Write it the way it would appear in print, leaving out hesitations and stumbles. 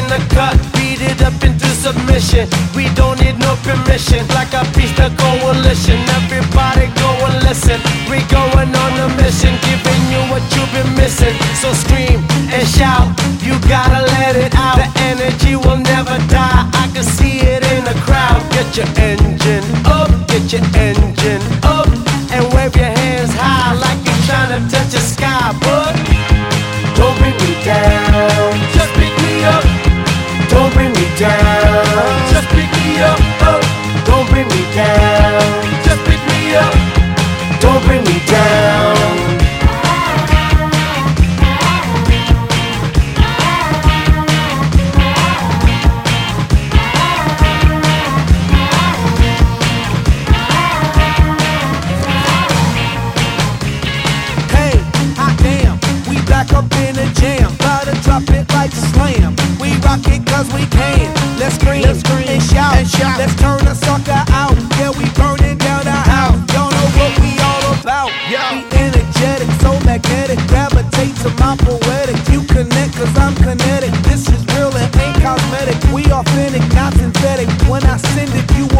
the cut, beat it up into submission. We don't need no permission, like a piece of coalition. Everybody go and listen, we going on a mission, giving you what you've been missing. So scream and shout, you gotta let it out. The energy will never die, I can see it in the crowd. Get your engine up, get your engine up, and wave your hands high like you're trying to touch the sky. But don't bring me down, just pick me up. Don't bring me down, just pick me up. Don't bring me down, just pick me up. Don't bring me down. Back up in the jam, gotta drop it like a slam. We rock it cause we can. Let's scream and shout. Let's turn the sucker out. Yeah, we burning down the house. Y'all know what we all about. We energetic, so magnetic. Gravitate to my poetic. You connect cause I'm kinetic. This is real and ain't cosmetic. We authentic, not synthetic. When I send it, you